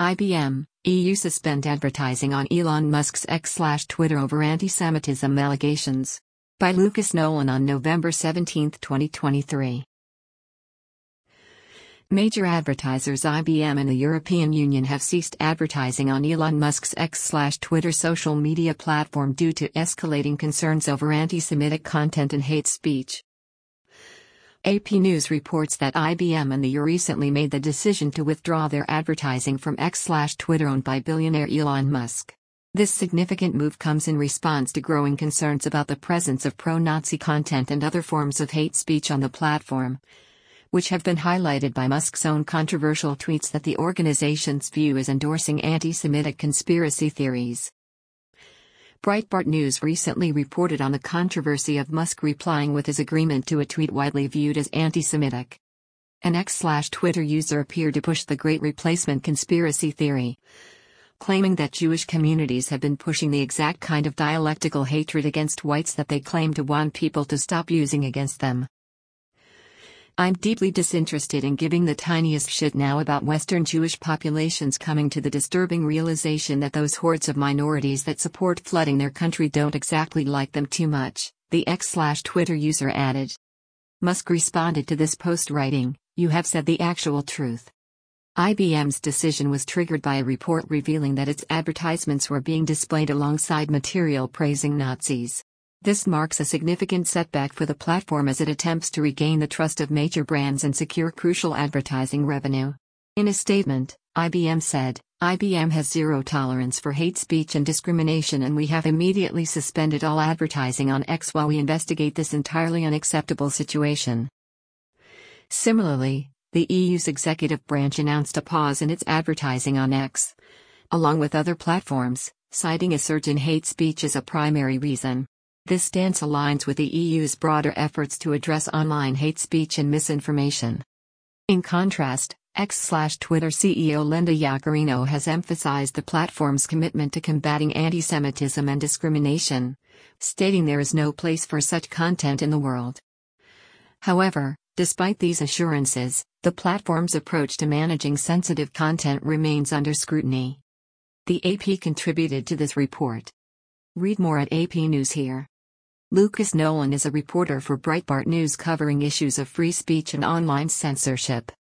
IBM, EU suspend advertising on Elon Musk's X/Twitter over anti-Semitism allegations. By Lucas Nolan on November 17, 2023. Major advertisers IBM and the European Union have ceased advertising on Elon Musk's X/Twitter social media platform due to escalating concerns over anti-Semitic content and hate speech. AP News reports that IBM and the EU recently made the decision to withdraw their advertising from X/Twitter owned by billionaire Elon Musk. This significant move comes in response to growing concerns about the presence of pro-Nazi content and other forms of hate speech on the platform, which have been highlighted by Musk's own controversial tweets that the organization's view is endorsing anti-Semitic conspiracy theories. Breitbart News recently reported on the controversy of Musk replying with his agreement to a tweet widely viewed as anti-Semitic. An X/Twitter user appeared to push the Great Replacement conspiracy theory, claiming that Jewish communities have been pushing the exact kind of dialectical hatred against whites that they claim to want people to stop using against them. I'm deeply disinterested in giving the tiniest shit now about Western Jewish populations coming to the disturbing realization that those hordes of minorities that support flooding their country don't exactly like them too much, the X/Twitter user added. Musk responded to this post writing, "You have said the actual truth." IBM's decision was triggered by a report revealing that its advertisements were being displayed alongside material praising Nazis. This marks a significant setback for the platform as it attempts to regain the trust of major brands and secure crucial advertising revenue. In a statement, IBM said, "IBM has zero tolerance for hate speech and discrimination, and we have immediately suspended all advertising on X while we investigate this entirely unacceptable situation." Similarly, the EU's executive branch announced a pause in its advertising on X, along with other platforms, citing a surge in hate speech as a primary reason. This stance aligns with the EU's broader efforts to address online hate speech and misinformation. In contrast, X/Twitter CEO Linda Yaccarino has emphasized the platform's commitment to combating anti-Semitism and discrimination, stating there is no place for such content in the world. However, despite these assurances, the platform's approach to managing sensitive content remains under scrutiny. The AP contributed to this report. Read more at AP News here. Lucas Nolan is a reporter for Breitbart News covering issues of free speech and online censorship.